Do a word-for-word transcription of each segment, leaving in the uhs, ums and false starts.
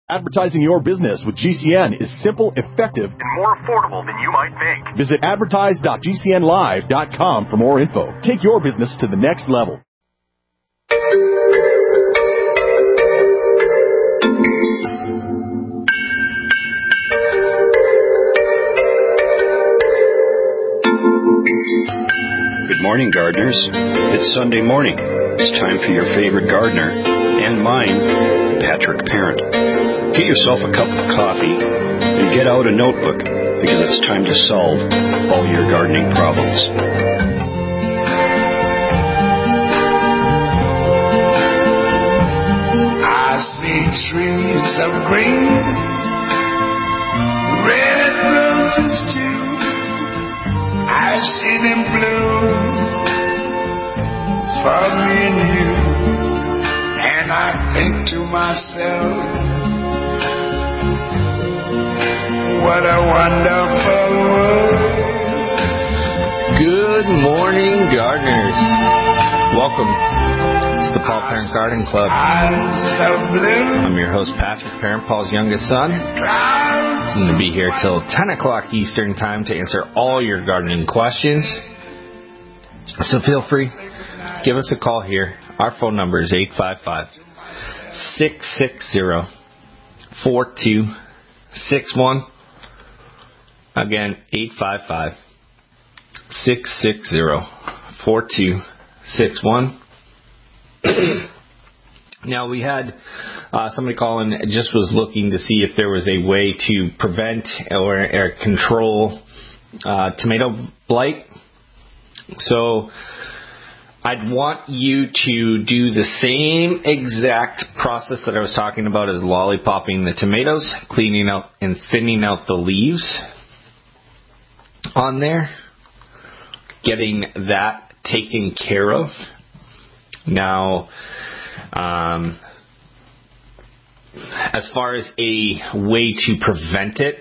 Advertising your business with G C N is simple, effective, and more affordable than you might think. Visit advertise dot g c n live dot com for more info. Take your business to the next level. Good morning, gardeners. It's Sunday morning. It's time for your favorite gardener, and mine, Patrick Parent. Get yourself a cup of coffee and get out a notebook, because it's time to solve all your gardening problems. I see trees of green, red roses too. I see them bloom for me and you, and I think to myself, what a wonderful world. Good morning, gardeners. Welcome to the Paul Parent Garden Club. I'm your host, Patrick Parent, Paul's youngest son. I'm going to be here till ten o'clock Eastern Time to answer all your gardening questions. So feel free, give us a call here. Our phone number is eight five five, six six zero, four two six one. Again, eight five five, six six zero, four two six one. Now, we had uh, somebody call in, just was looking to see if there was a way to prevent or, or control uh, tomato blight. So I'd want you to do the same exact process that I was talking about as lollipopping the tomatoes, cleaning out and thinning out the leaves on there, getting that taken care of. Now, um, as far as a way to prevent it,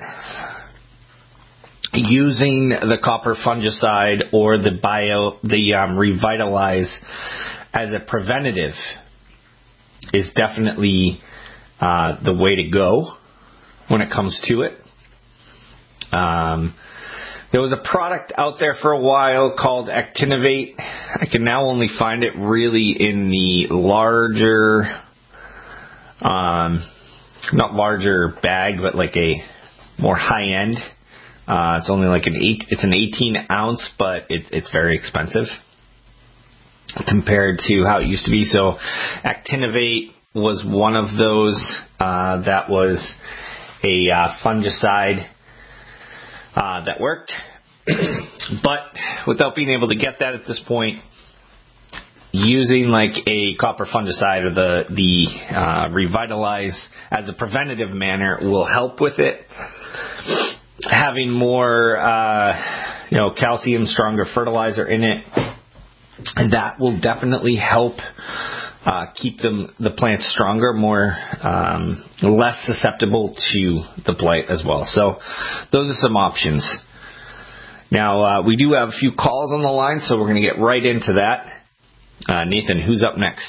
using the copper fungicide or the bio, the um, Revitalize as a preventative is definitely uh, the way to go when it comes to it. Um, There was a product out there for a while called Actinovate. I can now only find it really in the larger, um, not larger bag, but like a more high end. Uh, it's only like an eight. It's an eighteen ounce, but it, it's very expensive compared to how it used to be. So, Actinovate was one of those. Uh, that was a uh, fungicide. Uh, that worked, but without being able to get that at this point, using like a copper fungicide or the the uh, Revitalize as a preventative manner will help with it. Having more, uh, you know, calcium, stronger fertilizer in it, and that will definitely help uh, keep them the plants stronger, more um, less susceptible to the blight as well. So those are some options. Now uh, we do have a few calls on the line, so we're going to get right into that. Uh, Nathan, who's up next?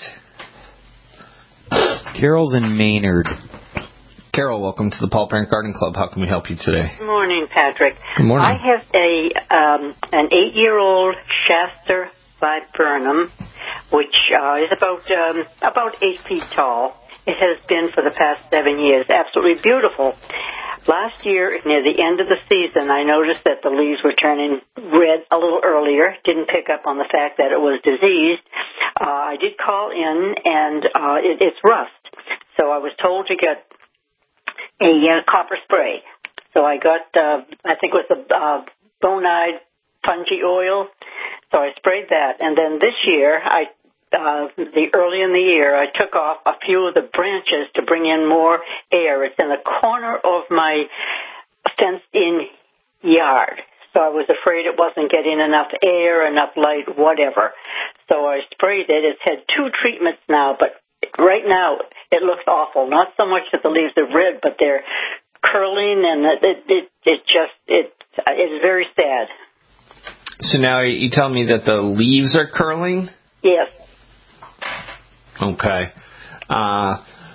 Carol's in Maynard. Carol, welcome to the Paul Parent Garden Club. How can we help you today? Good morning, Patrick. Good morning. I have a um, an eight-year-old Shasta viburnum, which uh, is about um, about eight feet tall. It has been for the past seven years. Absolutely beautiful. Last year, near the end of the season, I noticed that the leaves were turning red a little earlier. Didn't pick up on the fact that it was diseased. Uh, I did call in, and uh, it, it's rust. So I was told to get a uh, copper spray. So I got, uh, I think it was the uh, Bonide Fungi Oil. So I sprayed that. And then this year, I uh, the early in the year, I took off a few of the branches to bring in more air. It's in the corner of my fenced-in yard. So I was afraid it wasn't getting enough air, enough light, whatever. So I sprayed it. It's had two treatments now, but right now it looks awful. Not so much that the leaves are red, but they're curling, and it it, it, it just it it's very sad. So now you tell me that the leaves are curling? Yes. Okay. Uh,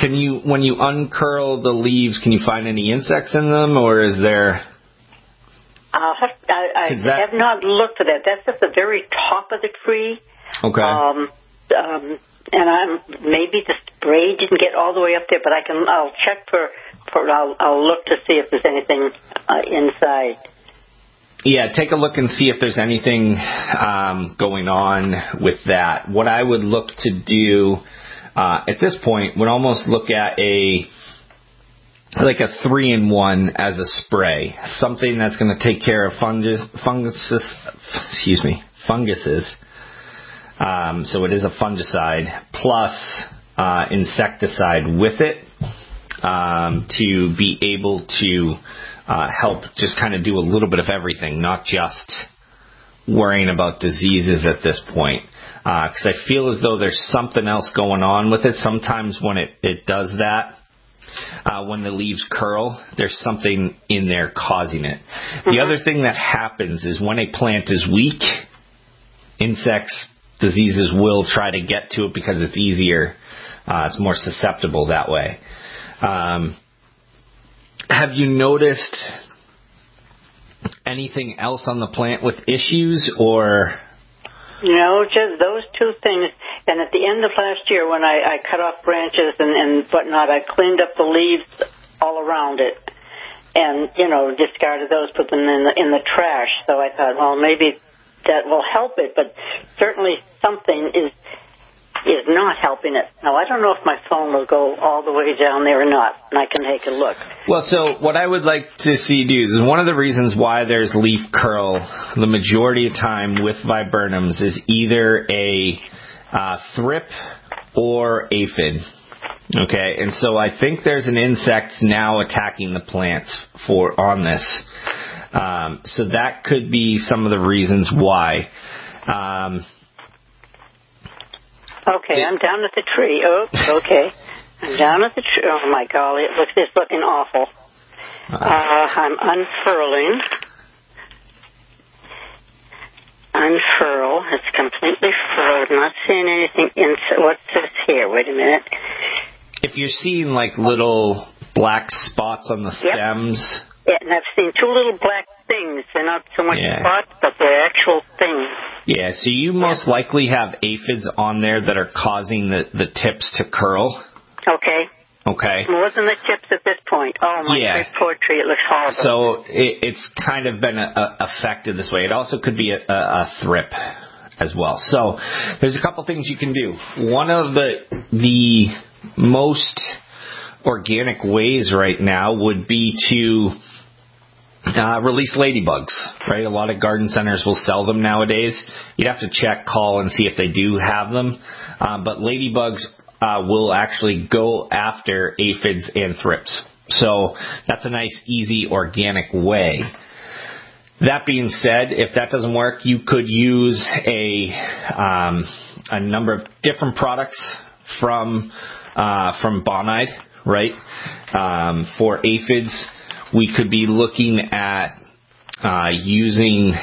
can you, when you uncurl the leaves, can you find any insects in them, or is there? I'll have, I, I that... have not looked for that. That's at the very top of the tree. Okay. Um, um, and I'm maybe the spray didn't get all the way up there, but I can. I'll check for. for I'll, I'll look to see if there's anything uh, inside. Yeah, take a look and see if there's anything um, going on with that. What I would look to do uh, at this point would almost look at a like a three-in-one as a spray, something that's going to take care of fungus, funguses, excuse me, funguses. Um, so it is a fungicide plus uh, insecticide with it um, to be able to uh, help just kind of do a little bit of everything, not just worrying about diseases at this point. Because uh, I feel as though there's something else going on with it. Sometimes when it, it does that, uh, when the leaves curl, there's something in there causing it. Mm-hmm. The other thing that happens is when a plant is weak, insects, diseases will try to get to it because it's easier. Uh, it's more susceptible that way. Um, have you noticed anything else on the plant with issues, or? No, just those two things. And at the end of last year, when I, I cut off branches and, and whatnot, I cleaned up the leaves all around it, and you know, discarded those, put them in the in the trash. So I thought, well, maybe that will help it, but certainly something is is not helping it. Now, I don't know if my phone will go all the way down there or not, and I can take a look. Well, so what I would like to see you do is one of the reasons why there's leaf curl the majority of time with viburnums is either a uh, thrip or aphid. Okay, and so I think there's an insect now attacking the plants for on this. Um, so that could be some of the reasons why. Um, okay, it, I'm down at the tree. Oh, okay. I'm down at the tree. Oh, my golly, it looks, it's looking awful. Uh, uh, I'm unfurling. Unfurl. It's completely furled. I'm not seeing anything inside. What's this here? Wait a minute. If you're seeing like little black spots on the stems. Yep. Yeah, and I've seen two little black things. They're not so much yeah. spots, but they're actual things. Yeah, so you most yeah. likely have aphids on there that are causing the, the tips to curl. Okay. Okay. It wasn't the tips at this point. Oh, my yeah. poor tree. It looks horrible. So it, it's kind of been a, a affected this way. It also could be a, a, a thrip as well. So there's a couple things you can do. One of the the most organic ways right now would be to uh, release ladybugs, right? A lot of garden centers will sell them nowadays. You'd have to check, call, and see if they do have them. Um, but ladybugs uh, will actually go after aphids and thrips. So that's a nice, easy, organic way. That being said, if that doesn't work, you could use a um, a number of different products from uh, from Bonide. Right? Um, for aphids, we could be looking at uh, using,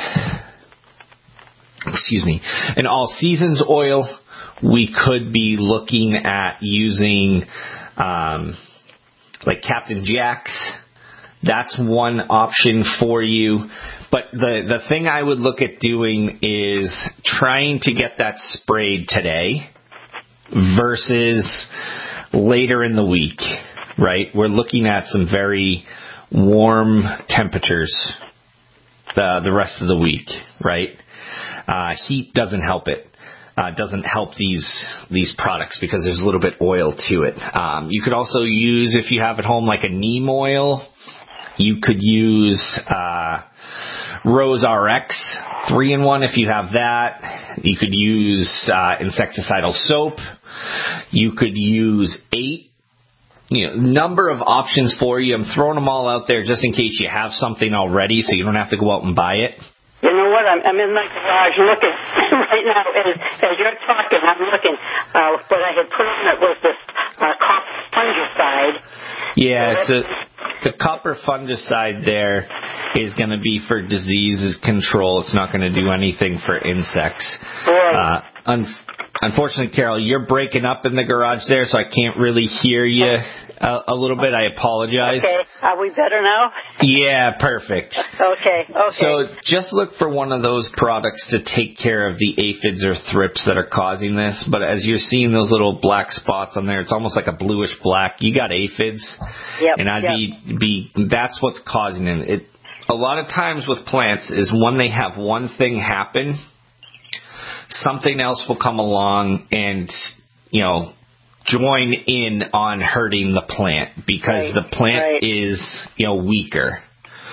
excuse me, an all-seasons oil. We could be looking at using um, like Captain Jack's. That's one option for you. But the, the thing I would look at doing is trying to get that sprayed today versus later in the week, right? We're looking at some very warm temperatures uh, the rest of the week, right? Uh, heat doesn't help it. Uh, doesn't help these these products because there's a little bit oil to it. Um, you could also use, if you have at home, like a neem oil. You could use uh, Rose R X three in one if you have that. You could use uh, insecticidal soap. You could use eight. You know, number of options for you. I'm throwing them all out there just in case you have something already, so you don't have to go out and buy it. You know what? I'm, I'm in my garage looking right now as, as you're talking. I'm looking. Uh, what I had put on it was this uh, copper fungicide. Yeah, so the copper fungicide there is going to be for diseases control. It's not going to do anything for insects. Right. Uh, un- unfortunately, Carol, you're breaking up in the garage there, so I can't really hear you a, a little bit. I apologize. Okay. Are we better now? Yeah, perfect. Okay, okay. So just look for one of those products to take care of the aphids or thrips that are causing this. But as you're seeing those little black spots on there, it's almost like a bluish black. You got aphids. Yep, and I'd yep. be, be, that's what's causing it. It. A lot of times with plants is when they have one thing happen, something else will come along and, you know, join in on hurting the plant because right, the plant right. is, you know, weaker.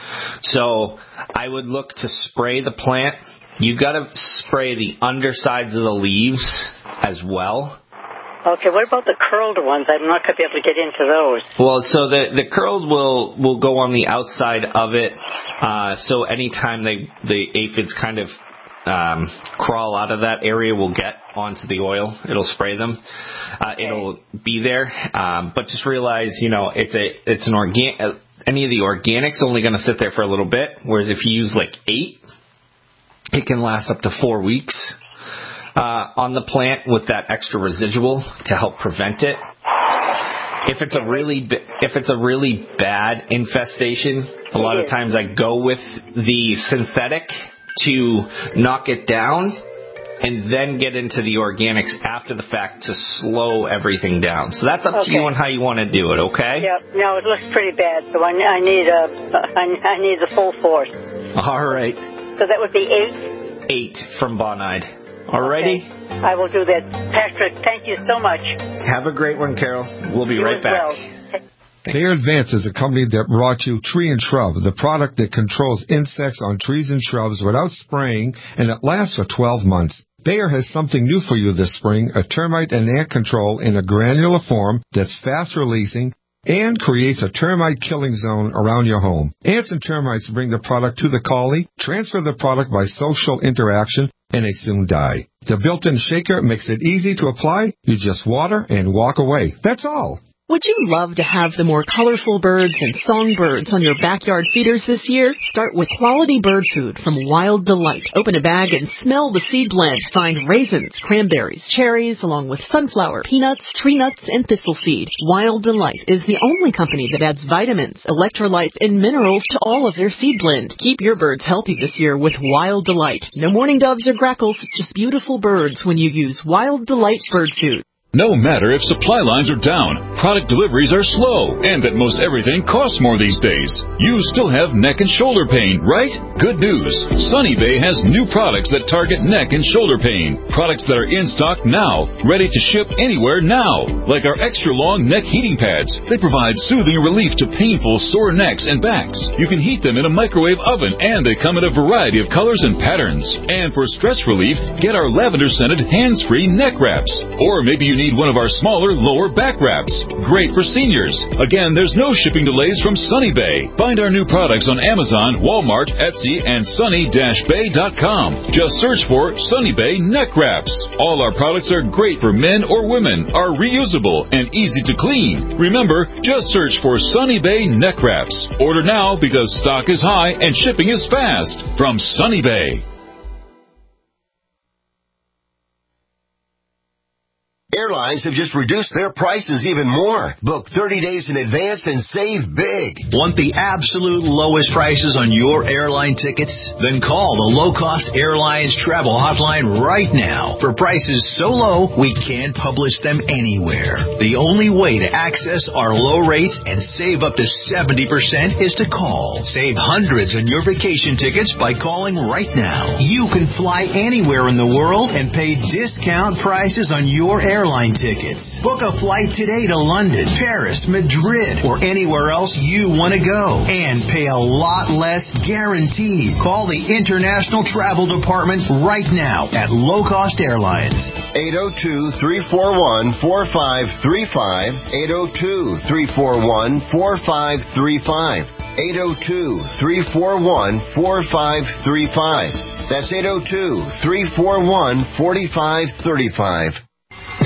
So I would look to spray the plant. You've got to spray the undersides of the leaves as well. Okay, what about the curled ones? I'm not going to be able to get into those. Well, so the the curled will, will go on the outside of it. Uh, so anytime they the aphids kind of um, crawl out of that area, will get onto the oil. It'll spray them. Uh, okay. It'll be there. Um, but just realize, you know, it's a it's an organ. Uh, any of the organics only going to sit there for a little bit. Whereas if you use like eight, it can last up to four weeks. Uh, on the plant with that extra residual to help prevent it. If it's a really if it's a really bad infestation, a lot of times I go with the synthetic to knock it down and then get into the organics after the fact to slow everything down. So that's up okay. to you on how you want to do it, okay? Yeah, no, it looks pretty bad, so I, I need a I, I need the full force. All right. So that would be eight? Eight from Bonide. Alrighty? Okay. I will do that. Patrick, thank you so much. Have a great one, Carol. We'll be you right back. Well. Bayer Advance is a company that brought you Tree and Shrub, the product that controls insects on trees and shrubs without spraying, and it lasts for twelve months. Bayer has something new for you this spring, a termite and ant control in a granular form that's fast releasing and creates a termite killing zone around your home. Ants and termites bring the product to the collie, transfer the product by social interaction, and they soon die. The built-in shaker makes it easy to apply. You just water and walk away. That's all. Would you love to have the more colorful birds and songbirds on your backyard feeders this year? Start with quality bird food from Wild Delight. Open a bag and smell the seed blend. Find raisins, cranberries, cherries, along with sunflower, peanuts, tree nuts, and thistle seed. Wild Delight is the only company that adds vitamins, electrolytes, and minerals to all of their seed blend. Keep your birds healthy this year with Wild Delight. No mourning doves or grackles, just beautiful birds when you use Wild Delight bird food. No matter if supply lines are down, product deliveries are slow, and that most everything costs more these days, you still have neck and shoulder pain, right? Good news. Sunny Bay has new products that target neck and shoulder pain. Products that are in stock now, ready to ship anywhere now. Like our extra long neck heating pads. They provide soothing relief to painful sore necks and backs. You can heat them in a microwave oven, and they come in a variety of colors and patterns. And for stress relief, get our lavender-scented hands-free neck wraps. Or maybe you need one of our smaller lower back wraps. Great for seniors. Again, there's no shipping delays from Sunny Bay. Find our new products on Amazon, Walmart, Etsy, and sunny dash bay dot com. Just search for Sunny Bay Neck Wraps. All our products are great for men or women, are reusable, and easy to clean. Remember, just search for Sunny Bay Neck Wraps. Order now because stock is high and shipping is fast. From Sunny Bay. Airlines have just reduced their prices even more. Book thirty days in advance and save big. Want the absolute lowest prices on your airline tickets? Then call the Low Cost Airlines Travel Hotline right now. For prices so low, we can't publish them anywhere. The only way to access our low rates and save up to seventy percent is to call. Save hundreds on your vacation tickets by calling right now. You can fly anywhere in the world and pay discount prices on your airline airline tickets. Book a flight today to London, Paris, Madrid, or anywhere else you want to go. And pay a lot less guaranteed. Call the International Travel Department right now at Low Cost Airlines. eight oh two, three four one, four five three five. eight oh two, three four one, four five three five. eight oh two, three four one, four five three five. That's eight oh two, three four one, four five three five.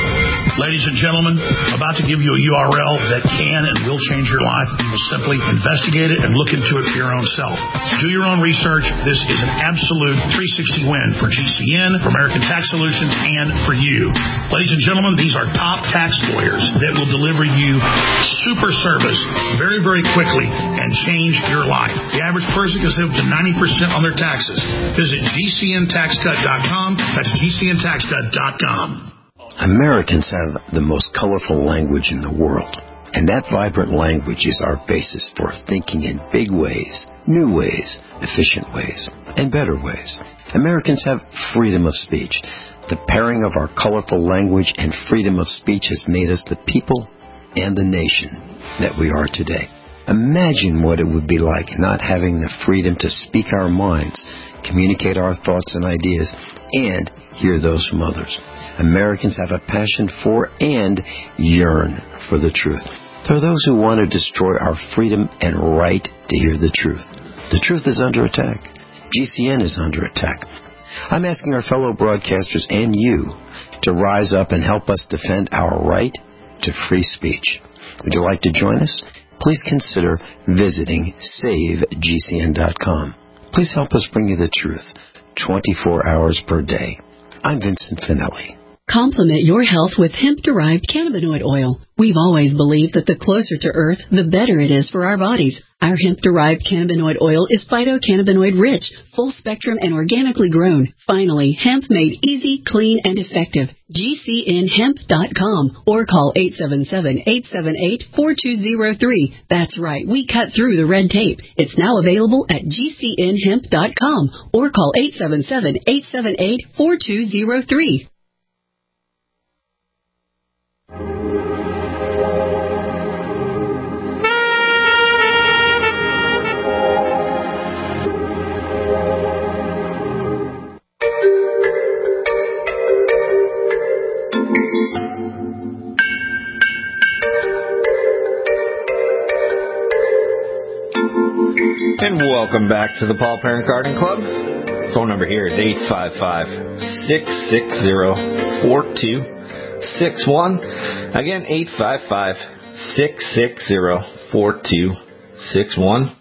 Ladies and gentlemen, I'm about to give you a U R L that can and will change your life. You will simply investigate it and look into it for your own self. Do your own research. This is an absolute three sixty win for G C N, for American Tax Solutions, and for you. Ladies and gentlemen, these are top tax lawyers that will deliver you super service very, very quickly and change your life. The average person can save up to ninety percent on their taxes. Visit G C N tax cut dot com. That's G C N tax cut dot com. Americans have the most colorful language in the world, and that vibrant language is our basis for thinking in big ways, new ways, efficient ways, and better ways. Americans have freedom of speech. The pairing of our colorful language and freedom of speech has made us the people and the nation that we are today. Imagine what it would be like not having the freedom to speak our minds, communicate our thoughts and ideas, and hear those from others. Americans have a passion for and yearn for the truth. There are those who want to destroy our freedom and right to hear the truth. The truth is under attack. G C N is under attack. I'm asking our fellow broadcasters and you to rise up and help us defend our right to free speech. Would you like to join us? Please consider visiting save G C N dot com. Please help us bring you the truth twenty-four hours per day. I'm Vincent Finelli. Complement your health with hemp-derived cannabinoid oil. We've always believed that the closer to Earth, the better it is for our bodies. Our hemp-derived cannabinoid oil is phytocannabinoid-rich, full-spectrum, and organically grown. Finally, hemp made easy, clean, and effective. G C N hemp dot com or call eight seven seven, eight seven eight, four two zero three. That's right, we cut through the red tape. It's now available at G C N hemp dot com or call eight seven seven, eight seven eight, four two zero three. And welcome back to the Paul Parent Garden Club. Phone number here is eight five five, six six zero, four two six one. Again, eight five five, six six zero, four two six one.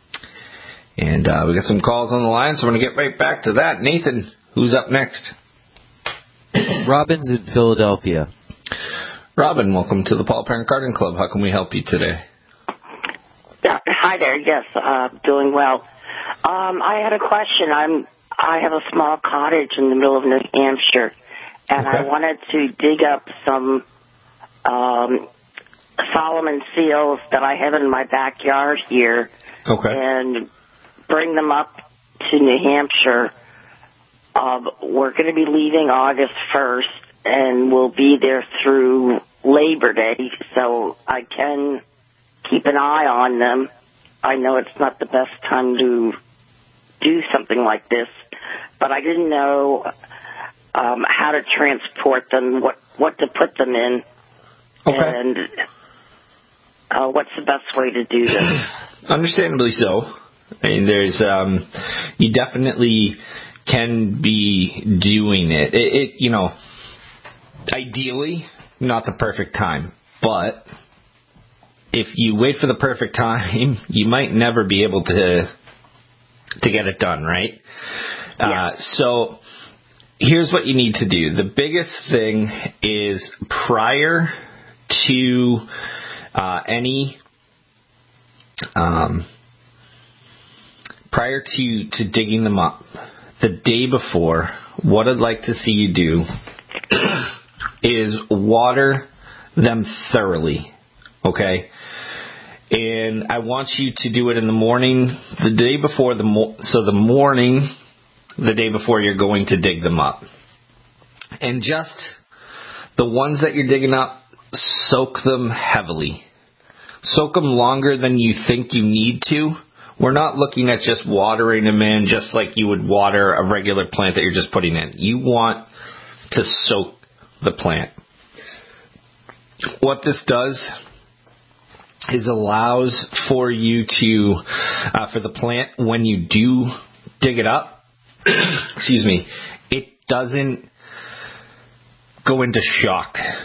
And uh, we got some calls on the line, so we're going to get right back to that. Nathan, who's up next? Robin's in Philadelphia. Robin, welcome to the Paul Parent Garden Club. How can we help you today? Yeah, hi there. Yes, uh, doing well. Um, I had a question. I'm I have a small cottage in the middle of New Hampshire, and okay. I wanted to dig up some um, Solomon seals that I have in my backyard here, okay. and bring them up to New Hampshire. Uh, we're going to be leaving August first, and we'll be there through Labor Day, so I can keep an eye on them. I know it's not the best time to do something like this, but I didn't know um, how to transport them, what what to put them in, okay. and uh, what's the best way to do this. Understandably so. I mean, there's um, you definitely can be doing it. It, it. You know, ideally, not the perfect time, but if you wait for the perfect time, you might never be able to to get it done, right? Yeah. Uh, so here's what you need to do. The biggest thing is prior to uh, any um, prior to, to digging them up, the day before, what I'd like to see you do is water them thoroughly. Okay, and I want you to do it in the morning, the day before the mo- so the morning, the day before you're going to dig them up, and just the ones that you're digging up, soak them heavily, soak them longer than you think you need to. We're not looking at just watering them in just like you would water a regular plant that you're just putting in. You want to soak the plant. What this does is allows for you to, uh, for the plant, when you do dig it up, excuse me, it doesn't go into shock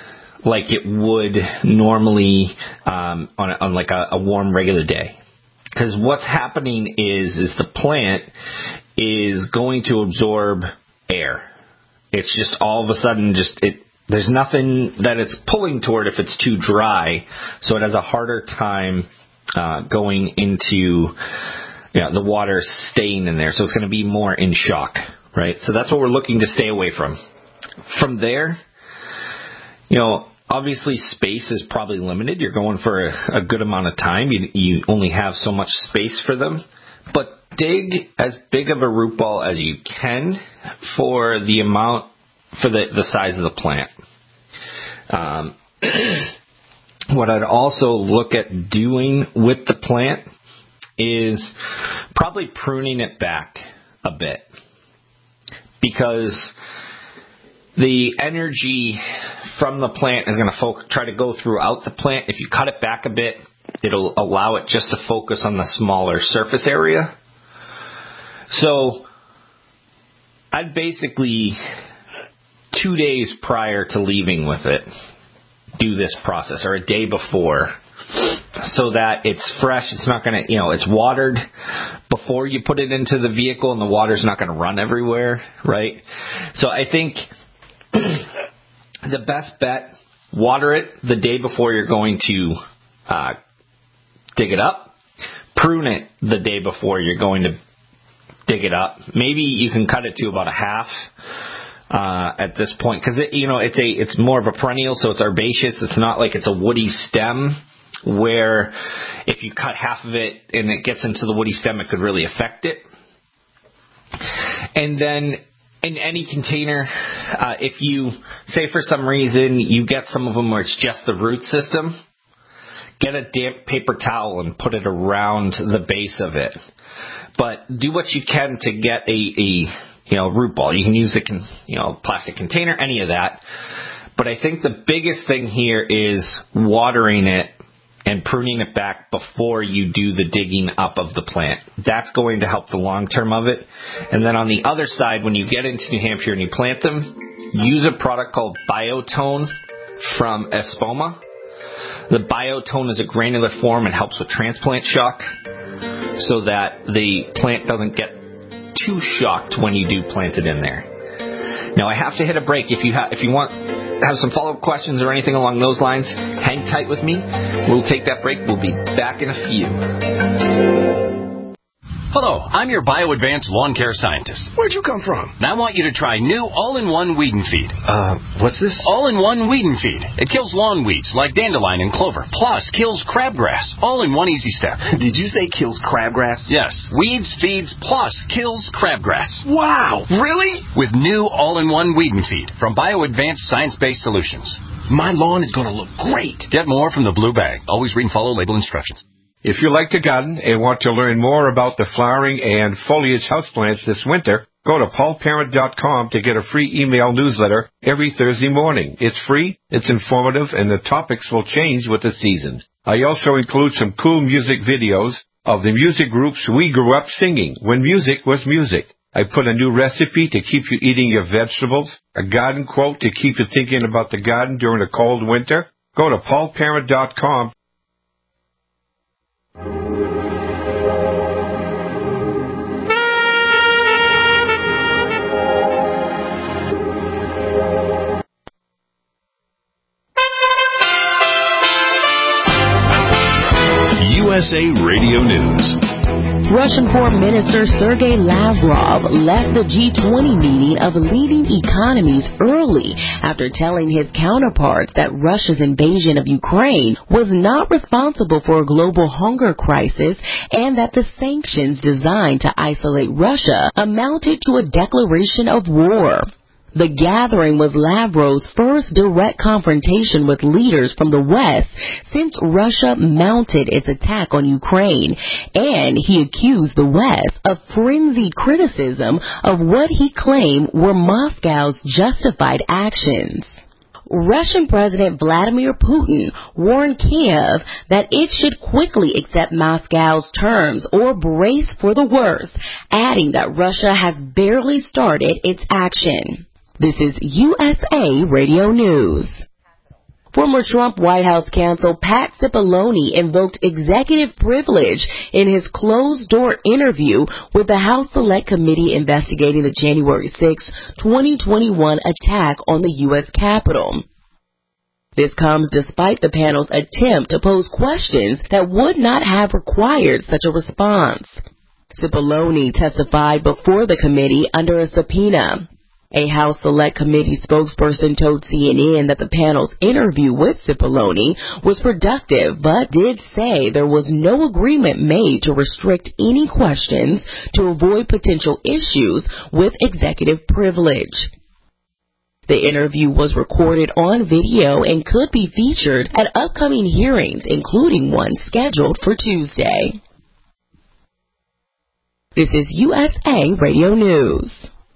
like it would normally um, on, a, on like a, a warm regular day. Because what's happening is is the plant is going to absorb air. It's just all of a sudden just it. There's nothing that it's pulling toward if it's too dry, so it has a harder time uh, going into, you know, the water staying in there. So it's going to be more in shock, right? So that's what we're looking to stay away from. From there, you know, obviously space is probably limited. You're going for a, a good amount of time. You, you only have so much space for them. But dig as big of a root ball as you can for the amount, for the, the size of the plant. Um, what I'd also look at doing with the plant is probably pruning it back a bit, because the energy from the plant is going to fo- try to go throughout the plant. If you cut it back a bit, it'll allow it just to focus on the smaller surface area. So I'd basically, two days prior to leaving with it, do this process, or a day before, so that it's fresh. It's not going to, you know, it's watered before you put it into the vehicle, and the water's not going to run everywhere, right? So I think the best bet, water it the day before you're going to uh, dig it up. Prune it the day before you're going to dig it up. Maybe you can cut it to about a half uh, at this point, because it, you know, it's a it's more of a perennial, so it's herbaceous. It's not like it's a woody stem, where if you cut half of it and it gets into the woody stem, it could really affect it. And then in any container, uh, if you, say for some reason, you get some of them where it's just the root system, get a damp paper towel and put it around the base of it. But do what you can to get a, a you know, root ball. You can use a con, you know, plastic container, any of that. But I think the biggest thing here is watering it and pruning it back before you do the digging up of the plant. That's going to help the long term of it. And then on the other side, when you get into New Hampshire and you plant them, use a product called Biotone from Espoma. The Biotone is a granular form. It helps with transplant shock, so that the plant doesn't get too shocked when you do plant it in there. Now I have to hit a break. If you have, if you want have some follow-up questions or anything along those lines, hang tight with me. We'll take that break. We'll be back in a few. Hello, I'm your BioAdvance lawn care scientist. Where'd you come from? Now I want you to try new all-in-one weed and feed. Uh, what's this? All-in-one weed and feed. It kills lawn weeds like dandelion and clover, plus kills crabgrass, all in one easy step. Did you say kills crabgrass? Yes, weeds, feeds, plus kills crabgrass. Wow, really? With new all-in-one weed and feed from BioAdvance science-based solutions. My lawn is going to look great. Get more from the blue bag. Always read and follow label instructions. If you like to garden and want to learn more about the flowering and foliage houseplants this winter, go to paul parent dot com to get a free email newsletter every Thursday morning. It's free, it's informative, and the topics will change with the season. I also include some cool music videos of the music groups we grew up singing when music was music. I put a new recipe to keep you eating your vegetables, a garden quote to keep you thinking about the garden during a cold winter. Go to paul parent dot com. U S A Radio News. Russian Foreign Minister Sergei Lavrov left the G twenty meeting of leading economies early after telling his counterparts that Russia's invasion of Ukraine was not responsible for a global hunger crisis and that the sanctions designed to isolate Russia amounted to a declaration of war. The gathering was Lavrov's first direct confrontation with leaders from the West since Russia mounted its attack on Ukraine, and he accused the West of frenzied criticism of what he claimed were Moscow's justified actions. Russian President Vladimir Putin warned Kiev that it should quickly accept Moscow's terms or brace for the worst, adding that Russia has barely started its action. This is U S A Radio News. Former Trump White House counsel Pat Cipollone invoked executive privilege in his closed-door interview with the House Select Committee investigating the January sixth, twenty twenty-one attack on the U S Capitol. This comes despite the panel's attempt to pose questions that would not have required such a response. Cipollone testified before the committee under a subpoena. A House Select Committee spokesperson told C N N that the panel's interview with Cipollone was productive, but did say there was no agreement made to restrict any questions to avoid potential issues with executive privilege. The interview was recorded on video and could be featured at upcoming hearings, including one scheduled for Tuesday. This is U S A Radio News.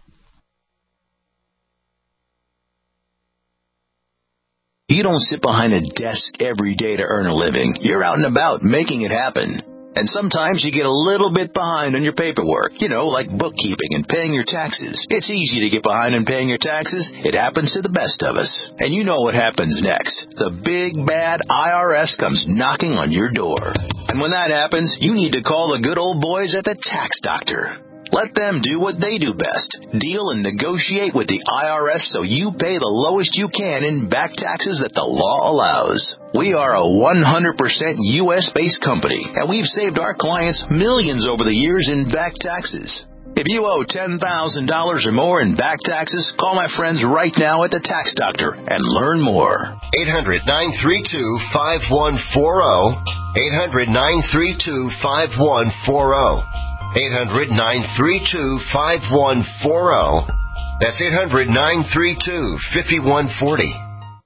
You don't sit behind a desk every day to earn a living. You're out and about making it happen. And sometimes you get a little bit behind on your paperwork, you know, like bookkeeping and paying your taxes. It's easy to get behind on paying your taxes. It happens to the best of us. And you know what happens next. The big, bad I R S comes knocking on your door. And when that happens, you need to call the good old boys at the Tax Doctor. Let them do what they do best. Deal and negotiate with the I R S so you pay the lowest you can in back taxes that the law allows. We are a one hundred percent U S-based company, and we've saved our clients millions over the years in back taxes. If you owe ten thousand dollars or more in back taxes, call my friends right now at the Tax Doctor and learn more. eight hundred, nine three two, five one four zero. eight hundred, nine three two, five one four zero. eight hundred, nine three two, five one four zero. That's eight hundred, nine three two, five one four zero.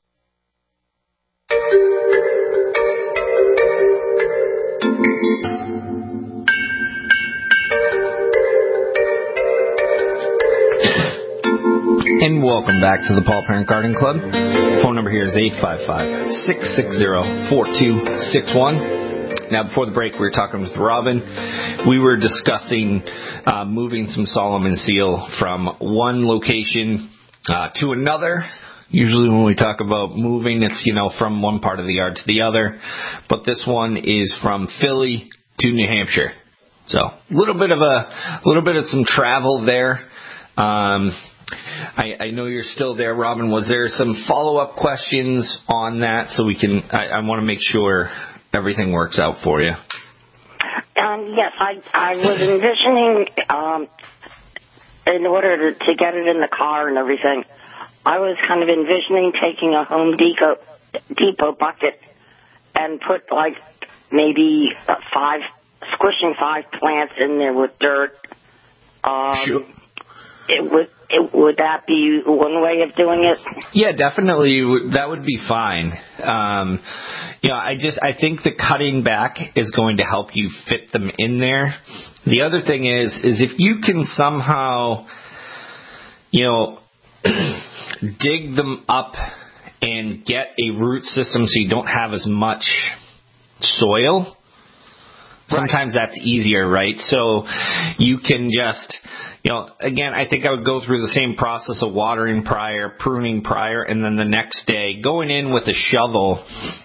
And welcome back to the Paul Parent Garden Club. Phone number here is eight five five, six six zero, four two six one. Now, before the break, we were talking with Robin. We were discussing uh, moving some Solomon seal from one location uh, to another. Usually when we talk about moving, it's, you know, from one part of the yard to the other. But this one is from Philly to New Hampshire. So a little bit of a, a little bit of some travel there. Um, I, I know you're still there, Robin. Was there some follow-up questions on that so we can, I, I want to make sure everything works out for you? Um, yes, I I was envisioning, um, in order to, to get it in the car and everything, I was kind of envisioning taking a Home Depot, Depot bucket and put like maybe five, squishing five plants in there with dirt. Um, sure. It would, it, would that be one way of doing it? Yeah, definitely. That would be fine. Um, you know, I just, I think the cutting back is going to help you fit them in there. The other thing is, is if you can somehow, you know, dig them up and get a root system so you don't have as much soil, sometimes right. That's easier, right? So you can just, you know, again, I think I would go through the same process of watering prior, pruning prior, and then the next day going in with a shovel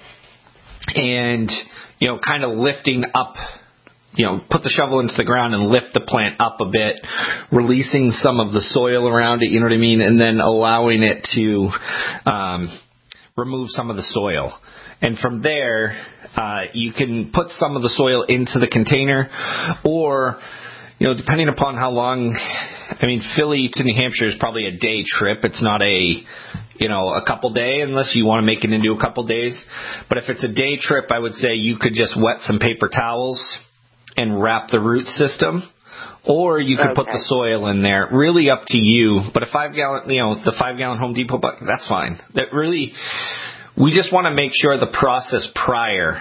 and, you know, kind of lifting up, you know, put the shovel into the ground and lift the plant up a bit, releasing some of the soil around it, you know what I mean, and then allowing it to um, remove some of the soil. And from there, uh, you can put some of the soil into the container, or, you know, depending upon how long, I mean, Philly to New Hampshire is probably a day trip. It's not a, you know, a couple day, unless you want to make it into a couple days. But if it's a day trip, I would say you could just wet some paper towels and wrap the root system, or you could okay. put the soil in there. Really up to you. But a five gallon, you know, the five gallon Home Depot bucket, that's fine. That really, we just want to make sure the process prior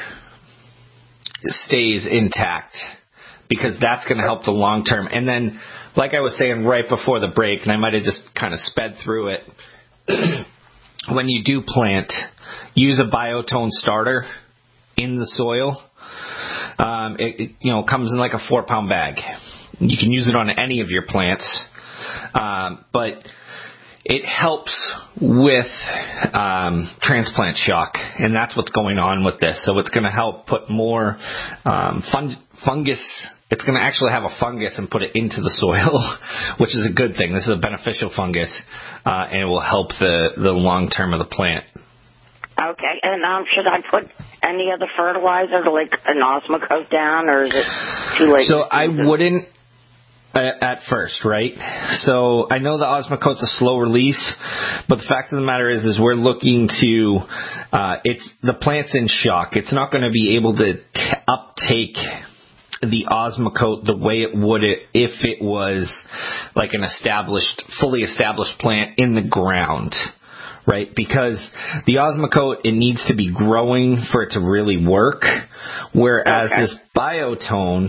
stays intact, because that's going to help the long term. And then, like I was saying right before the break, and I might have just kind of sped through it, when you do plant, use a biotone starter in the soil. Um, it, it, you know, comes in like a four pound bag. You can use it on any of your plants. Um, but it helps with um, transplant shock, and that's what's going on with this. So it's going to help put more um, fun- fungus. It's going to actually have a fungus and put it into the soil, which is a good thing. This is a beneficial fungus, uh, and it will help the, the long term of the plant. Okay, and um, should I put any other fertilizer, like an Osmocote down, or is it too late? So I wouldn't at first, right? So I know the Osmocote's a slow release, but the fact of the matter is, is we're looking to, uh, it's the plant's in shock. It's not going to be able to t- uptake the Osmocote the way it would it if it was like an established, fully established plant in the ground. Right, because the Osmocote, it needs to be growing for it to really work, whereas okay. this Biotone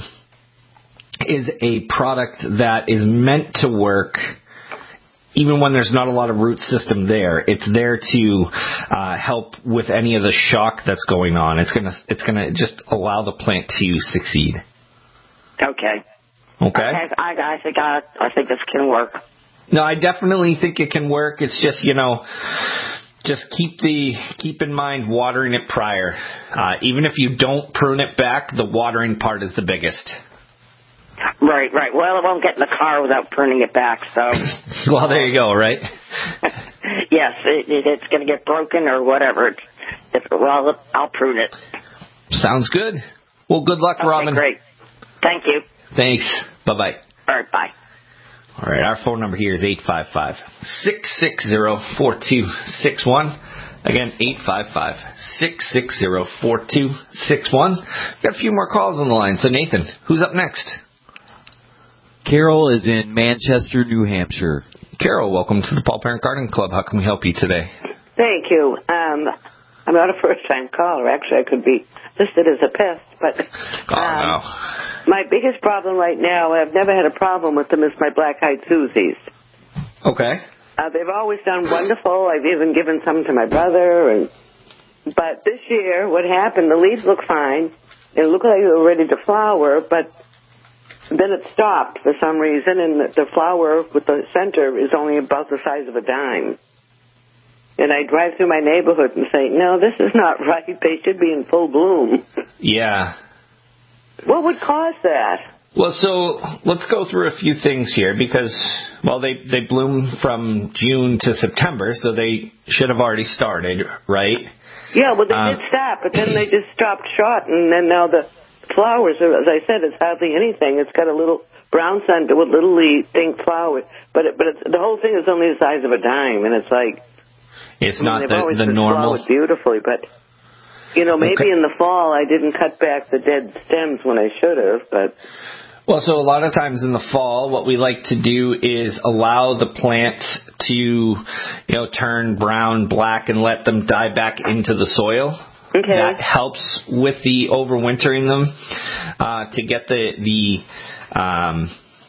is a product that is meant to work even when there's not a lot of root system there. It's there to uh, help with any of the shock that's going on. It's gonna it's gonna just allow the plant to succeed. Okay. Okay. Okay. I, I think I, I think this can work. No, I definitely think it can work. It's just, you know, just keep the keep in mind watering it prior. Uh, even if you don't prune it back, the watering part is the biggest. Right, right. Well, it won't get in the car without pruning it back, so. Well, there you go, right? Yes, it, it, it's going to get broken or whatever. It's, it's, well, I'll prune it. Sounds good. Well, good luck, okay, Robin. Great. Thank you. Thanks. Bye-bye. All right, bye. All right, our phone number here is eight five five, six six zero, four two six one. Again, eight five five, six six zero, four two six one. We've got a few more calls on the line. So, Nathan, who's up next? Carol is in Manchester, New Hampshire. Carol, welcome to the Paul Parent Garden Club. How can we help you today? Thank you. Um, I'm not a first-time caller. Actually, I could be listed as a pest, but oh, um, no. my biggest problem right now, I've never had a problem with them, is my black-eyed Susies. Okay. Uh, they've always done wonderful. I've even given some to my brother. And but this year, what happened, the leaves look fine. It looked like they were ready to flower, but then it stopped for some reason, and the, the flower with the center is only about the size of a dime. And I drive through my neighborhood and say, no, this is not right. They should be in full bloom. Yeah. What would cause that? Well, so let's go through a few things here because, well, they, they bloom from June to September, so they should have already started, right? Yeah, well, they um, did stop, but then they just stopped short, and then now the flowers, as I said, it's hardly anything. It's got a little brown center with little pink flowers, but it, but it's, the whole thing is only the size of a dime, and it's like... It's I mean, not the, the normal... beautifully, but, you know, maybe okay. in the fall I didn't cut back the dead stems when I should have, but... Well, so a lot of times in the fall, what we like to do is allow the plants to, you know, turn brown, black, and let them die back into the soil. Okay. That helps with the overwintering them uh, to get the the um,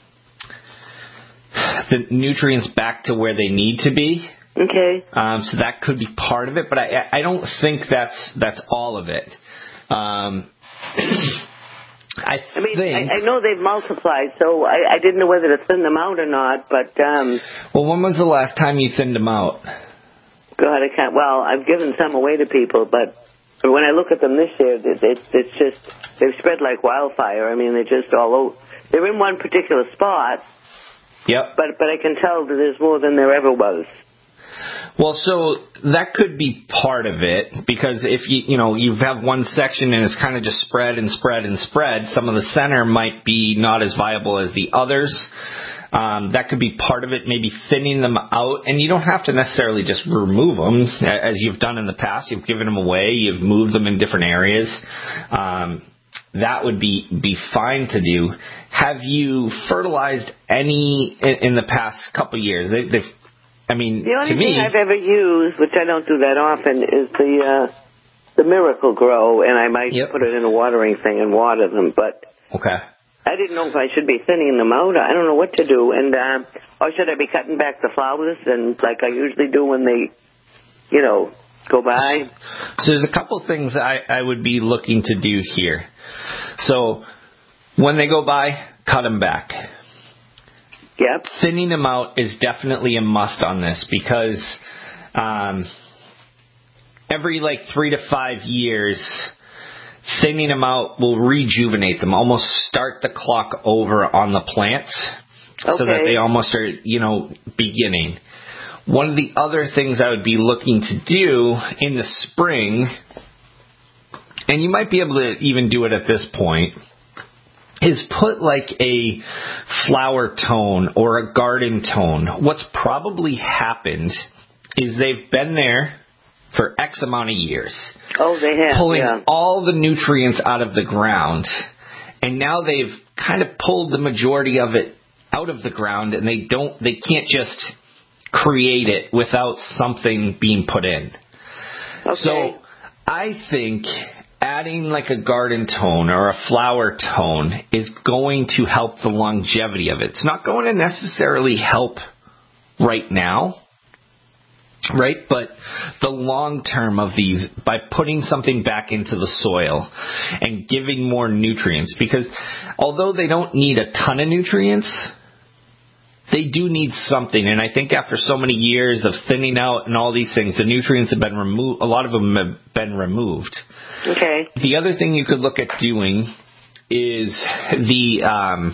the nutrients back to where they need to be. Okay. Um, so that could be part of it, but I, I don't think that's that's all of it. Um, I, I mean, think, I, I know they've multiplied, so I, I didn't know whether to thin them out or not, but... Um, well, when was the last time you thinned them out? God, I can't... Well, I've given some away to people, but when I look at them this year, it, it, it's just... They've spread like wildfire. I mean, they're just all over... They're in one particular spot. Yep. But, but I can tell that there's more than there ever was. Well, so that could be part of it, because if you, you know, you have one section and it's kind of just spread and spread and spread, some of the center might be not as viable as the others. Um, that could be part of it, maybe thinning them out, and you don't have to necessarily just remove them, as you've done in the past. You've given them away, you've moved them in different areas. Um, that would be, be fine to do. Have you fertilized any in, in the past couple of years? They, they've I mean, the only to me, thing I've ever used, which I don't do that often, is the uh, the Miracle Grow, and I might yep. put it in a watering thing and water them. But okay, I didn't know if I should be thinning them out. I don't know what to do, and uh, or should I be cutting back the flowers and like I usually do when they, you know, go by? So there's a couple things I, I would be looking to do here. So when they go by, cut them back. Yep. Thinning them out is definitely a must on this because um, every like three to five years, thinning them out will rejuvenate them, almost start the clock over on the plants okay. so that they almost are, you know, beginning. One of the other things I would be looking to do in the spring, and you might be able to even do it at this point, is put like a flower tone or a garden tone. What's probably happened is they've been there for X amount of years. Oh, they have. Pulling yeah. all the nutrients out of the ground. And now they've kind of pulled the majority of it out of the ground, and they don't, they can't just create it without something being put in. Okay. So I think adding like a garden tone or a flower tone is going to help the longevity of it. It's not going to necessarily help right now, right? But the long term of these, by putting something back into the soil and giving more nutrients, because although they don't need a ton of nutrients, they do need something. And I think after so many years of thinning out and all these things, the nutrients have been removed. A lot of them have been removed. Okay. The other thing you could look at doing is the um,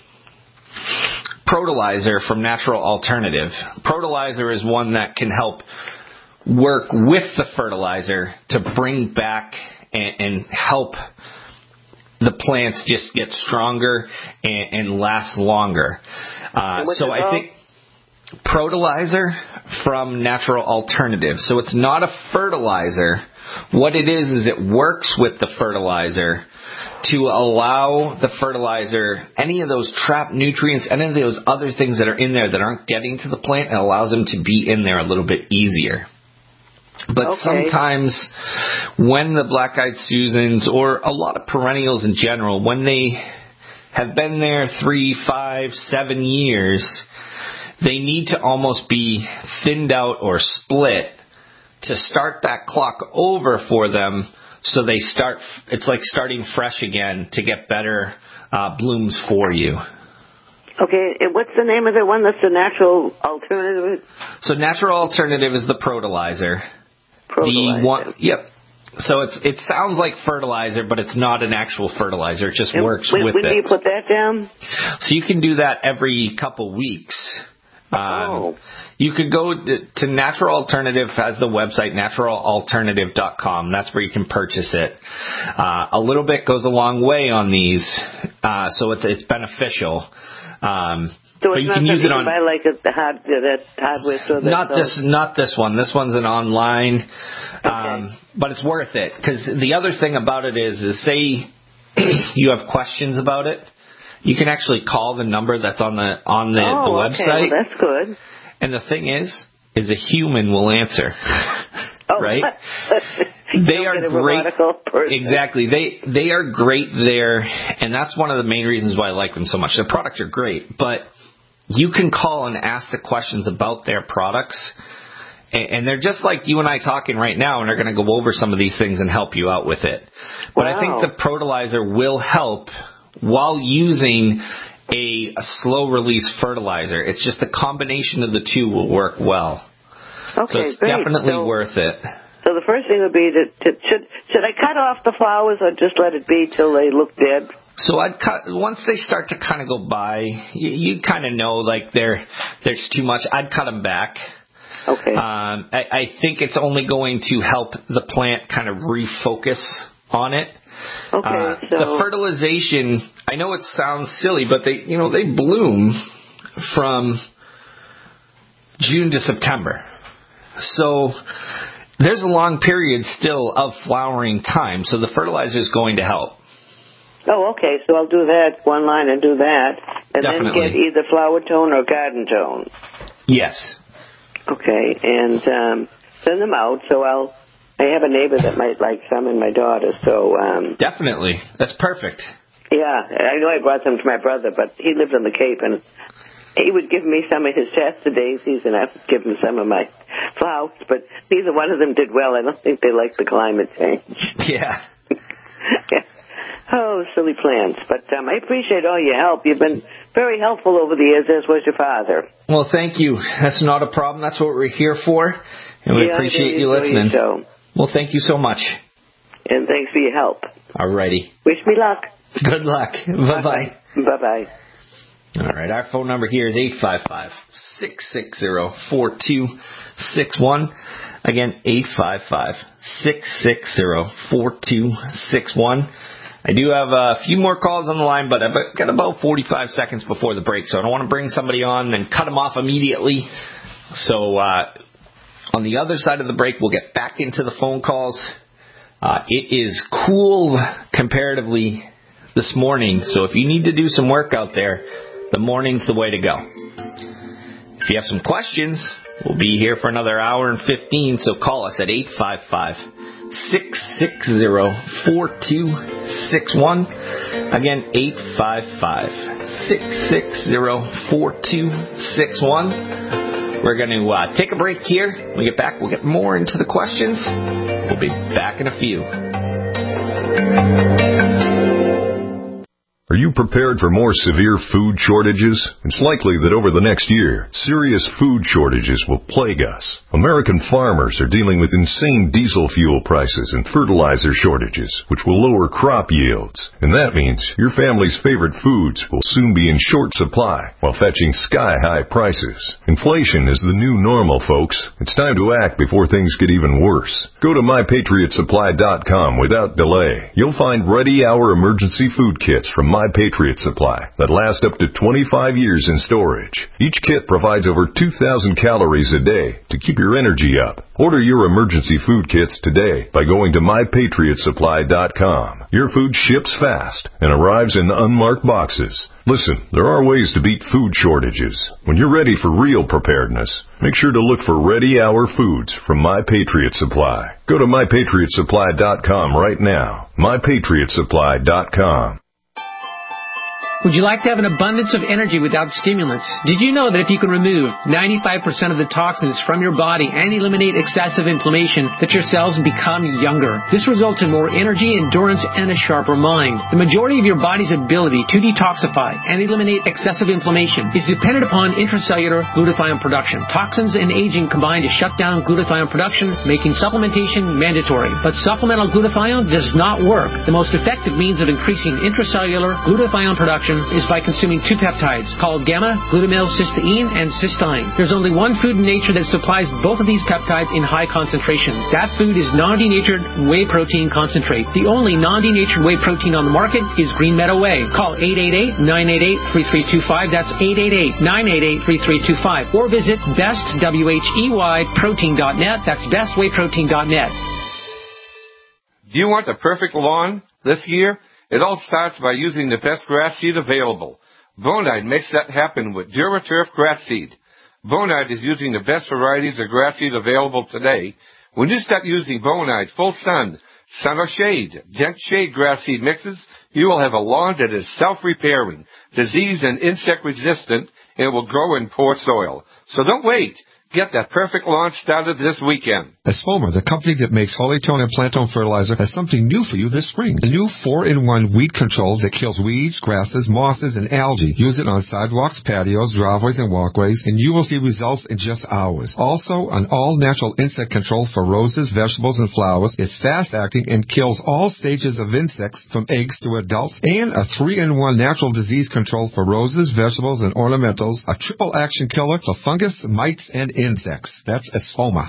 Protolizer from Natural Alternative. Protolizer is one that can help work with the fertilizer to bring back and, and help the plants just get stronger and, and last longer. Uh, so I think Protolizer from Natural Alternative. So it's not a fertilizer. What it is is it works with the fertilizer to allow the fertilizer, any of those trapped nutrients, any of those other things that are in there that aren't getting to the plant, it allows them to be in there a little bit easier. But okay. sometimes when the Black-Eyed Susans, or a lot of perennials in general, when they have been there three, five, seven years, they need to almost be thinned out or split to start that clock over for them, so they start, it's like starting fresh again to get better uh, blooms for you. Okay, and what's the name of the one that's the Natural Alternative? So Natural Alternative is the Protolizer. Protolizer. The one, yep. So it's it sounds like fertilizer, but it's not an actual fertilizer. It just and works when, with when it. When do you put that down? So you can do that every couple weeks. Um, oh. You could go to Natural Alternative, has the website natural alternative dot com. That's where you can purchase it. Uh, a little bit goes a long way on these, uh, so it's it's beneficial. Um, so but it's you not can use it on buy like a, the hard, that hardware store. Not sells. this, not this one. This one's an online, okay. um, but it's worth it, because the other thing about it is, is say you have questions about it, you can actually call the number that's on the on the, oh, the website. Okay. Well, that's good. And the thing is, is a human will answer, oh, right? They are great. Exactly. They they are great there, and that's one of the main reasons why I like them so much. Their products are great, but you can call and ask the questions about their products, and, and they're just like you and I talking right now, and they're going to go over some of these things and help you out with it. But wow. I think the Protolizer will help while using a, a slow release fertilizer. It's just the combination of the two will work well. Okay, so it's great. definitely so, worth it. So the first thing would be to, to should should I cut off the flowers or just let it be till they look dead? So I'd cut once they start to kind of go by. You, you kind of know like they're there's too much. I'd cut them back. Okay. Um, I, I think it's only going to help the plant kind of refocus on it. Okay. Uh, so the fertilization, I know it sounds silly, but they you know they bloom from June to September. So there's a long period still of flowering time, so the fertilizer is going to help. Oh, okay. So I'll do that, one line and do that, and Definitely. then get either flower tone or garden tone. Yes. Okay, and um, send them out. So I'll. I have a neighbor that might like some, and my daughter. So um, definitely, that's perfect. Yeah, I know I brought them to my brother, but he lived on the Cape, and he would give me some of his Shasta daisies, and I would give him some of my flowers. But neither one of them did well. I don't think they liked the climate change. Yeah. yeah. Oh, silly plans. But um, I appreciate all your help. You've been very helpful over the years, as was your father. Well, thank you. That's not a problem. That's what we're here for, and we yeah, appreciate you enjoy listening. Your show. Well, thank you so much. And thanks for your help. All righty. Wish me luck. Good luck. Bye-bye. Bye-bye. All right, our phone number here is eight five five, six six zero, four two six one. Again, eight five five, six six zero, four two six one. I do have a few more calls on the line, but I've got about forty-five seconds before the break, so I don't want to bring somebody on and cut them off immediately. So uh, on the other side of the break, we'll get back into the phone calls. Uh, it is cool comparatively this morning, so if you need to do some work out there, the morning's the way to go. If you have some questions, we'll be here for another hour and fifteen, so call us at eight five five, six six zero, four two six one. Again, eight five five, six six zero, four two six one. We're going to uh, take a break here. When we get back, we'll get more into the questions. We'll be back in a few. Are you prepared for more severe food shortages? It's likely that over the next year, serious food shortages will plague us. American farmers are dealing with insane diesel fuel prices and fertilizer shortages, which will lower crop yields. And that means your family's favorite foods will soon be in short supply while fetching sky-high prices. Inflation is the new normal, folks. It's time to act before things get even worse. Go to my patriot supply dot com without delay. You'll find ready-hour emergency food kits from My Patriot Supply that last up to twenty-five years in storage. Each kit provides over two thousand calories a day to keep your energy up. Order your emergency food kits today by going to my patriot supply dot com. Your food ships fast and arrives in unmarked boxes. Listen, there are ways to beat food shortages. When you're ready for real preparedness, make sure to look for Ready Hour Foods from My Patriot Supply. Go to my patriot supply dot com right now. my patriot supply dot com. Would you like to have an abundance of energy without stimulants? Did you know that if you can remove ninety-five percent of the toxins from your body and eliminate excessive inflammation, that your cells become younger? This results in more energy, endurance, and a sharper mind. The majority of your body's ability to detoxify and eliminate excessive inflammation is dependent upon intracellular glutathione production. Toxins and aging combine to shut down glutathione production, making supplementation mandatory. But supplemental glutathione does not work. The most effective means of increasing intracellular glutathione production is by consuming two peptides called gamma-glutamyl-cysteine and cysteine. There's only one food in nature that supplies both of these peptides in high concentrations. That food is non-denatured whey protein concentrate. The only non-denatured whey protein on the market is Green Meadow Whey. Call eight eight eight, nine eight eight, three three two five. That's eight eight eight, nine eight eight, three three two five. Or visit best whey protein dot net. That's best whey protein dot net. Do you want the perfect lawn this year? It all starts by using the best grass seed available. Bonide makes that happen with DuraTurf grass seed. Bonide is using the best varieties of grass seed available today. When you start using Bonide Full Sun, Sun or Shade, Dense Shade grass seed mixes, you will have a lawn that is self-repairing, disease and insect resistant, and will grow in poor soil. So don't wait. Get that perfect lawn started this weekend. Espoma, the company that makes Holytone and Plantone fertilizer, has something new for you this spring. A new four in one weed control that kills weeds, grasses, mosses, and algae. Use it on sidewalks, patios, driveways, and walkways, and you will see results in just hours. Also, an all-natural insect control for roses, vegetables, and flowers. It's fast-acting and kills all stages of insects from eggs to adults. And a three in one natural disease control for roses, vegetables, and ornamentals. A triple-action killer for fungus, mites, and insects. That's Espoma.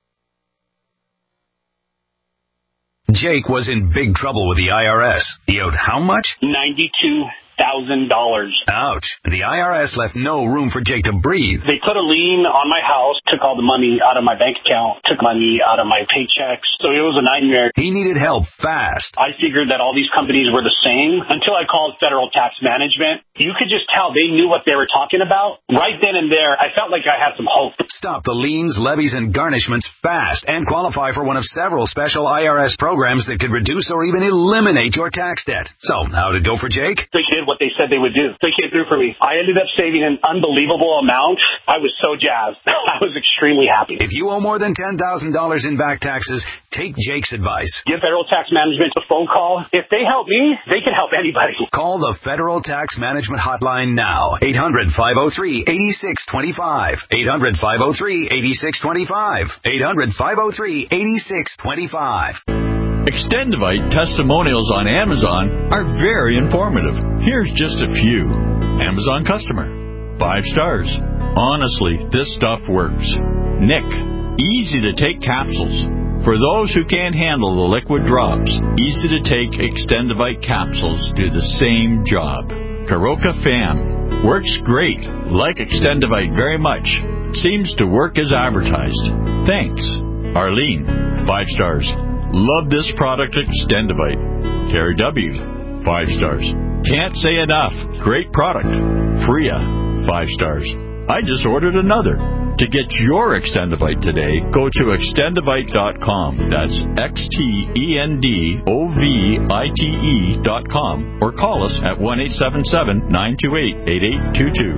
Jake was in big trouble with the I R S. He owed how much? ninety-two thousand dollars. Ouch. The I R S left no room for Jake to breathe. They put a lien on my house, took all the money out of my bank account, took money out of my paychecks. So it was a nightmare. He needed help fast. I figured that all these companies were the same until I called Federal Tax Management. You could just tell they knew what they were talking about. Right then and there, I felt like I had some hope. Stop the liens, levies, and garnishments fast and qualify for one of several special I R S programs that could reduce or even eliminate your tax debt. So, how'd it go for Jake? They did what they they said they would do. They came through for me. I ended up saving an unbelievable amount. I was so jazzed. I was extremely happy. If you owe more than ten thousand dollars in back taxes, take Jake's advice. Give Federal Tax Management a phone call. If they help me, they can help anybody. Call the Federal Tax Management Hotline now. eight hundred, five oh three, eight six two five. eight hundred, five oh three, eight six two five. eight hundred, five oh three, eight six two five. Extendivite testimonials on Amazon are very informative. Here's just a few. Amazon customer. Five stars. Honestly, this stuff works. Nick. Easy to take capsules. For those who can't handle the liquid drops, easy to take Extendivite capsules do the same job. Karoka Fam. Works great. Like Extendivite very much. Seems to work as advertised. Thanks. Arlene. Five stars. Love this product, Extendivite. Terry W. Five stars. Can't say enough. Great product. Freya. Five stars. I just ordered another. To get your Extendivite today, go to extendivite dot com. That's X T E N D O V I T E dot com. Or call us at one eight seven seven, nine two eight, eight eight two two.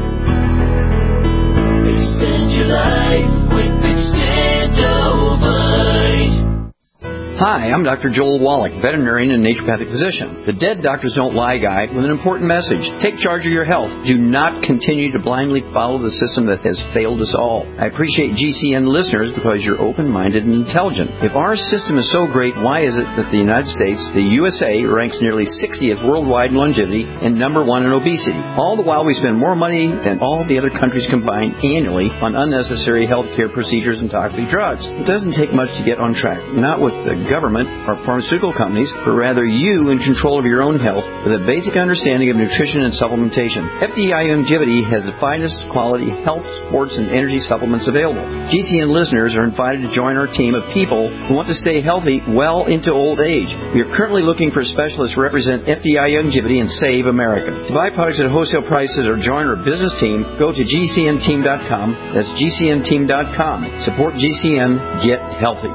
Extend your life with Extendivite. Hi, I'm Doctor Joel Wallach, veterinarian and naturopathic physician. The Dead Doctors Don't Lie guy with an important message. Take charge of your health. Do not continue to blindly follow the system that has failed us all. I appreciate G C N listeners because you're open-minded and intelligent. If our system is so great, why is it that the United States, the U S A, ranks nearly sixtieth worldwide in longevity and number one in obesity? All the while we spend more money than all the other countries combined annually on unnecessary health care procedures and toxic drugs. It doesn't take much to get on track. Not with the government or pharmaceutical companies, but rather you in control of your own health with a basic understanding of nutrition and supplementation. F D I Longevity has the finest quality health, sports, and energy supplements available. G C N listeners are invited to join our team of people who want to stay healthy well into old age. We are currently looking for specialists to represent F D I Longevity and Save America. To buy products at wholesale prices or join our business team, go to G C N team dot com. That's G C N team dot com. Support G C N. Get healthy.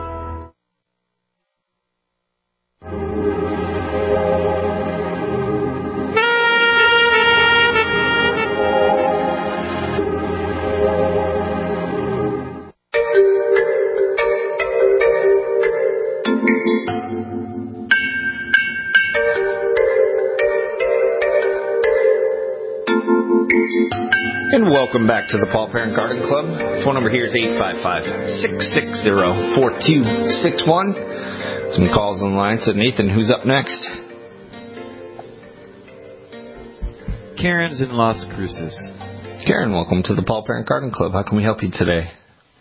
And welcome back to the Paul Parent Garden Club. Phone number here is eight five five, six six zero, four two six one. Some calls on the line. So, Nathan, who's up next? Karen's in Las Cruces. Karen, welcome to the Paul Parent Garden Club. How can we help you today?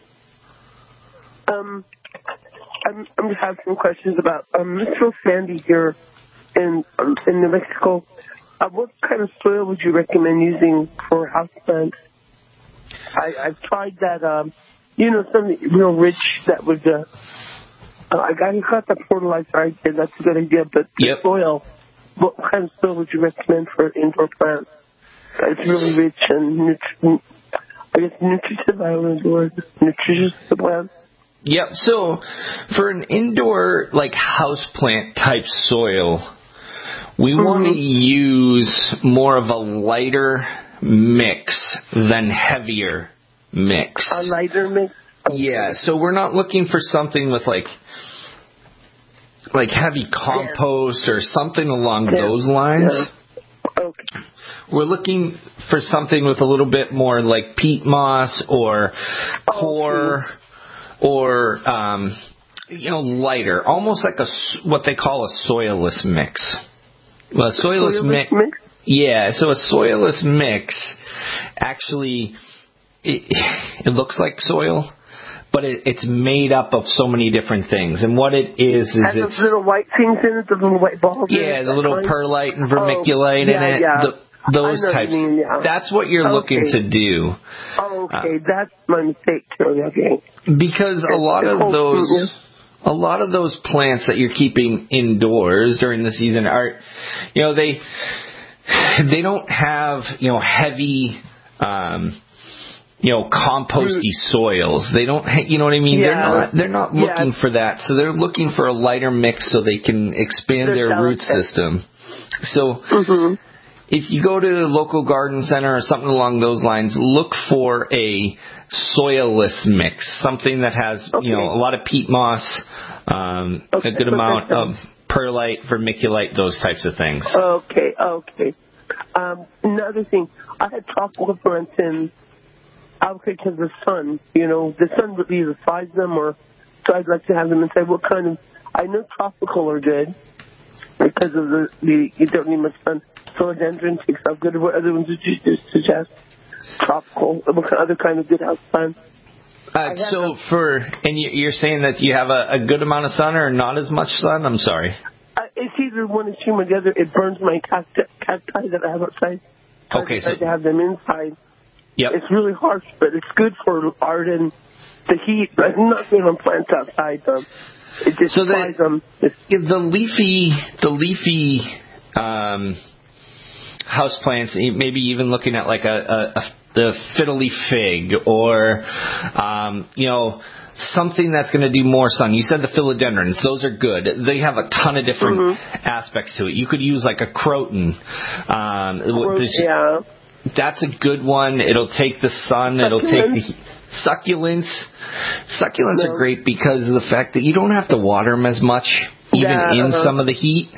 Um, I'm, I'm just having some questions about um, it's real sandy here in um, in New Mexico. Uh, what kind of soil would you recommend using for houseplants? I, I've tried that, um, you know, something real rich that would, uh, uh, I got, I got that fertilizer I did. That's a good idea. But yep. the soil, what kind of soil would you recommend for indoor plants? It's really rich and, nutri- I guess, nutritive. I don't know the word. Nutritious to plants. Yep. So for an indoor, like, houseplant type soil, we mm-hmm. want to use more of a lighter mix than heavier mix. A lighter mix? Yeah, so we're not looking for something with like like heavy compost yeah. or something along yeah. those lines. Yeah. Okay. We're looking for something with a little bit more like peat moss or core okay. or, um, you know, lighter. Almost like a, what they call a soilless mix. Well, a soilless, soilless mix, mix? Yeah, so a soilless mix actually, it, it looks like soil, but it, it's made up of so many different things. And what it is, is Has it's... those little white things in it, the little white balls Yeah, in it, the little kind? perlite and vermiculite oh, yeah, in it. Yeah. The, those types. Mean, yeah. That's what you're okay. looking to do. Oh, okay, uh, that's my mistake too, okay. Because a lot of those... A lot of those plants that you're keeping indoors during the season are, you know, they they don't have, you know, heavy, um, you know, composty soils. They don't, you know what I mean? Yeah. They're not they're not looking yeah. for that. So they're looking for a lighter mix so they can expand they're their delicate. root system. So mm-hmm. if you go to the local garden center or something along those lines, look for a soilless mix, something that has, okay. you know, a lot of peat moss, um, okay. a good amount of perlite, vermiculite, those types of things. Okay, okay. Um, another thing, I had tropical plants in Albuquerque because the sun, you know, the sun would either flies them or, so I'd like to have them inside. What kind of, I know tropical are good because of the, the you don't need much sun. Philodendron takes out good. What other ones did you suggest? Tropical. What other kind of good house plants? Uh, so for, and you're saying that you have a, a good amount of sun or not as much sun? I'm sorry. Uh, it's either one extreme or the other. It burns my cacti, cacti that I have outside. So okay, I so to have them inside. Yep. It's really harsh, but it's good for art and the heat. But I'm not good on plants outside. Um, it just so the, them. the leafy, the leafy um, house plants, maybe even looking at like a, a, a the fiddly fig or, um, you know, something that's going to do more sun. You said the philodendrons. Those are good. They have a ton of different mm-hmm. aspects to it. You could use like a croton. Um, Croton yeah. That's a good one. It'll take the sun. It'll take the succulents. Succulents no. are great because of the fact that you don't have to water them as much, even yeah, in uh-huh. some of the heat.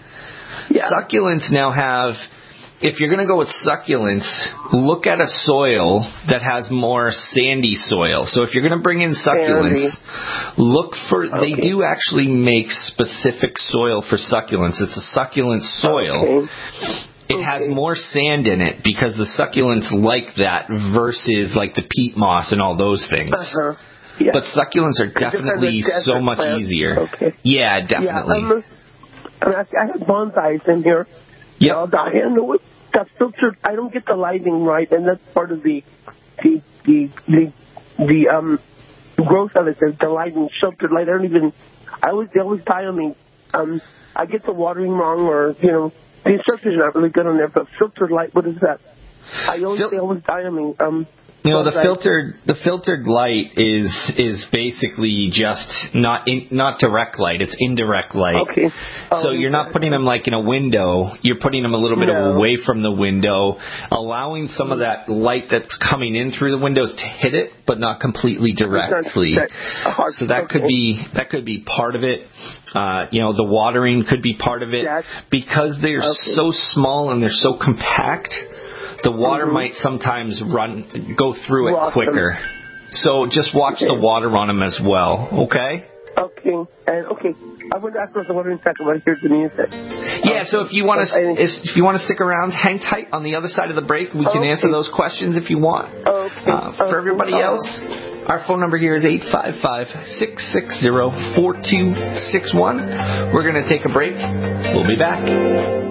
Yeah. Succulents now have... If you're going to go with succulents, look at a soil that has more sandy soil. So if you're going to bring in succulents, sandy. look for, okay. they do actually make specific soil for succulents. It's a succulent soil. Okay. It okay. has more sand in it because the succulents like that versus like the peat moss and all those things. Uh-huh. Yeah. But succulents are definitely so much plants. easier. Okay. Yeah, definitely. Yeah, um, I have bonsais in here. Yeah, uh, the, the filtered. I don't get the lighting right, and that's part of the the the the, the um growth of it. The, the lighting, filtered light. I don't even. I always they always die on me. Um, I get the watering wrong, or you know, the instructions are not really good on there. But filtered light, what is that? I always Fil- they always die on me. Um. You know, the filtered the filtered light is is basically just not in, not direct light. It's indirect light. Okay. Oh, so you're not putting them like in a window. You're putting them a little bit no. away from the window, allowing some of that light that's coming in through the windows to hit it, but not completely directly. So that could be that could be part of it. Uh, you know, the watering could be part of it because they're okay. so small and they're so compact. The water mm-hmm. might sometimes run, go through it Watch quicker. Them. So just watch okay. the water on them as well, okay? Okay. And okay, I want to ask about the water in a second, but here's the music. Yeah, so if you want to if you want to stick around, hang tight on the other side of the break. We can okay. answer those questions if you want. Okay. Uh, for okay. everybody else, our phone number here is eight five five, six six zero, four two six one. We're going to take a break. We'll be back.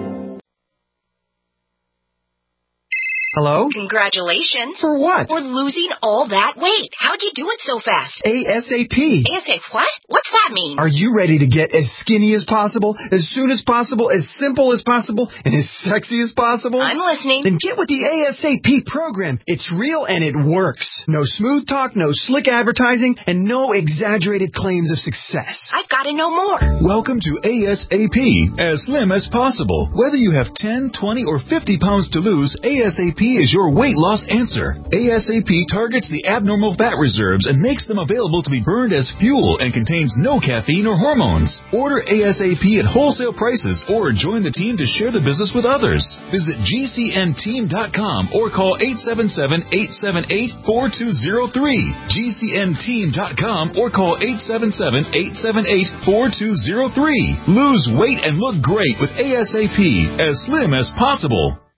Hello? Congratulations. For what? For losing all that weight. How'd you do it so fast? ASAP. ASAP what? What's that mean? Are you ready to get as skinny as possible, as soon as possible, as simple as possible, and as sexy as possible? I'm listening. Then get with the ASAP program. It's real and it works. No smooth talk, no slick advertising, and no exaggerated claims of success. I've got to know more. Welcome to ASAP, as slim as possible. Whether you have ten, twenty, or fifty pounds to lose, ASAP is your weight loss answer. ASAP targets the abnormal fat reserves and makes them available to be burned as fuel and contains no caffeine or hormones. Order ASAP at wholesale prices or join the team to share the business with others. Visit G C N team dot com or call eight seven seven, eight seven eight, four two zero three. G C N team dot com or call eight seven seven, eight seven eight, four two zero three. Lose weight and look great with ASAP, as slim as possible.